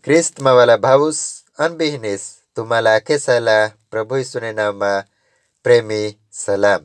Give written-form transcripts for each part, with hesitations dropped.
ख्रिस्तમાં વાલા ભાઉસ અને બહેનેસ तुम्हाला आखे साला प्रभू ઈસુને નામમાં પ્રેમી સલામ.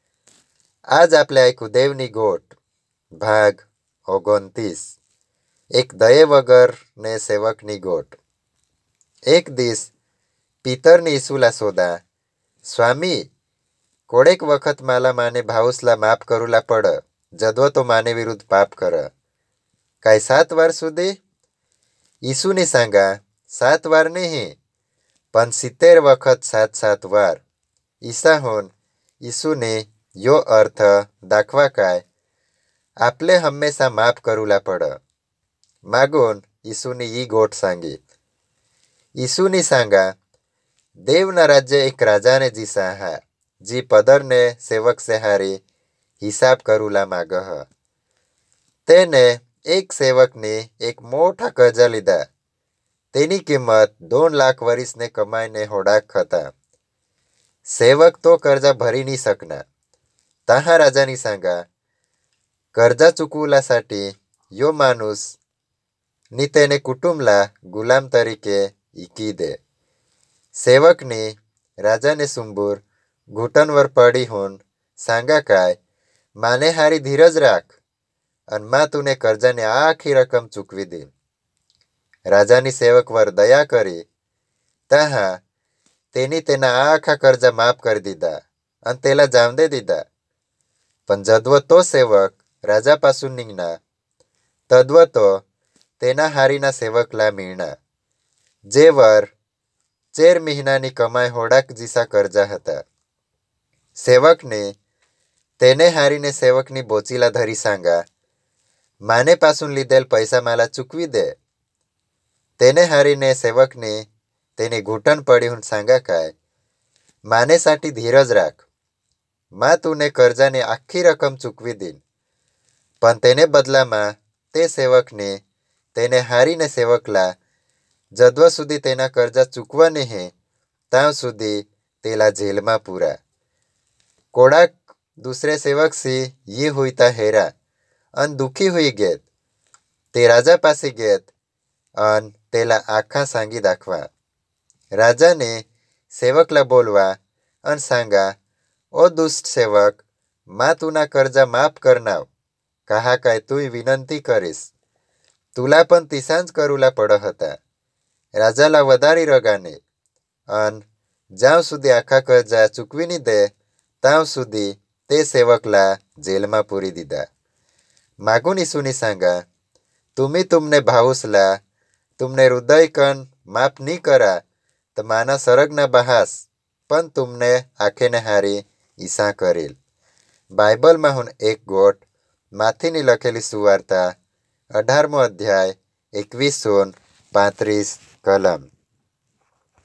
આજ આપણે આખું દેવની ગોટ ભાગ 29 એક દયે વગર ને સેવકની ગોટ. એક દિવસ પિતરની ઈસુલા સોદા સ્વામી કોડેક વખત માલા માને ભાઉસલા માફ કરુલા પડ જદવો તો માને વિરુદ્ધ પાપ કર કાંઈ 7 વાર સુધી. ઈસુની सांगा 7 વાર નહીં પણ 70 વખત 7 વાર. ઈસાહોન ઈસુને યો અર્થ દાખવા काय आपले हमेशा माफ करूला पड मागून ઈસુની ઈ गोट सांगी. ઈસુની सांगा देवना राज्य एक राजाने जीसा हा जी पदरने सेवक से हारी हिसाब करूला मागह. તેને એક સેવકને એક મોટા કર્જા લીધા. તેની કિંમત 2 લાખ વરિસને કમાઈને હોડાક હતા. સેવક તો कर्जा भरी नहीं सकना. तहा राजानी सांगा कर्जा चुकवल्यासाठी यो माणूस नी तेने कुटुंबला गुलाम तरीके इकी दे. सेवकनी राजाने सुंबूर घुटनवर पडी होऊन सांगा काय माने हारी धीरज राख अन मा तुने कर्जाने आखी रकम चुकवी दे. राजानी सेवकवर दया करी तहा तेनी तेना आखा कर्जा माफ कर दीधा अन तेला जाम दे दीधा. पण जदव तो सेवक राजापासून निघना तद्व तो तेना हारीना सेवकला मिळना जेवर 4 મહિનાની કમાઈ હોડાક જીસા कर्जा હતા. सेवकने તેને હારીને સેવકની બોચીલા ધરી सांगा माने पासून લીધેલ पैसा माला चुकवी दे. તેને હારીને સેવકને तेने घुटन पडीहून सांगा काय मानेसाठी धीरज राख मा तुने कर्जाने आखी रकम चुकवी देईन. पण तेने बदलामा ते सेवकने તેને હારીને સેવકલા जदव सुधी तेना कर्जा चुकवा नहीं ताव सुधी तेला जेलमा पूरा. कोडाक दुसरे सेवक सी ये हुईता हेरा अन दुखी हुई गेत. ते राजा पासे गेत अन तेला आखा सांगी दाखवा. राजाने सेवकला बोलवा अन सांगा ओ दुष्ट सेवक मा तुना कर्जा माफ करनाव कहा काय तू विनंती करीस तुला पण तिसांज करूला पड हता. राजाला वदारी रगाने अन ज्याव सुधी आखा कर्जा चुकवी नी दे ताव सुधी ते सेवकला जेलमा पूरी दीधा. मागून ईसुनी सांगा तुम्ही तुमने भाऊसला तुमने हृदय कन माफ नी करा तर माना सरगना बहास पण तुमने आखेने हारी ईसा करील. बायबलમાં હું એક ગોટ માથીની લખેલી સુવાર્તા 18મો અધ્યાય 21 35 કલમ.